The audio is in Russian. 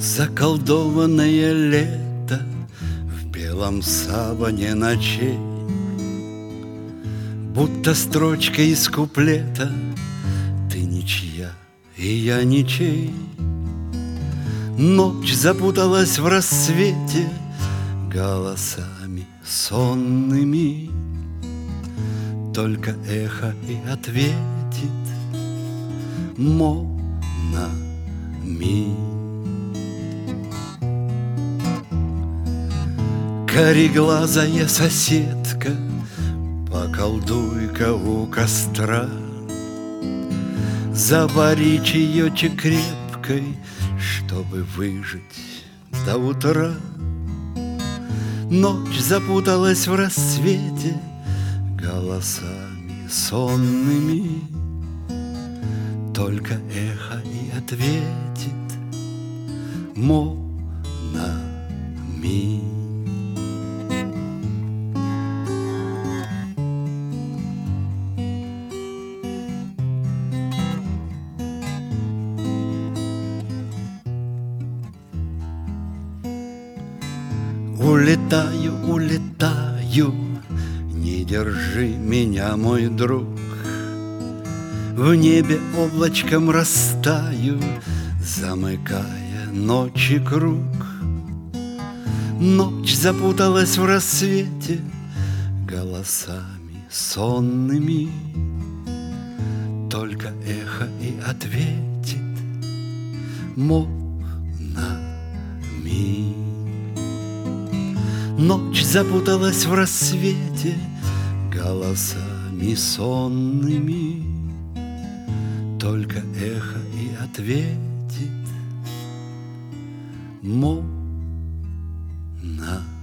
Заколдованное лето в белом саване ночей, будто строчка из куплета: ты ничья, и я ничей. Ночь запуталась в рассвете голосами сонными, только эхо и ответит: Мона ми. Кореглазая соседка, поколдуй-ка у костра, завари чаечек крепкой, чтобы выжить до утра. Ночь запуталась в рассвете голосами сонными, только эхо и ответит: Мона ми. Улетаю, улетаю, не держи меня, мой друг. В небе облачком растаю, замыкая ночи круг. Ночь запуталась в рассвете голосами сонными, только эхо и ответит: Мона ми. Ночь запуталась в рассвете голосами сонными, только эхо и ответит: Мона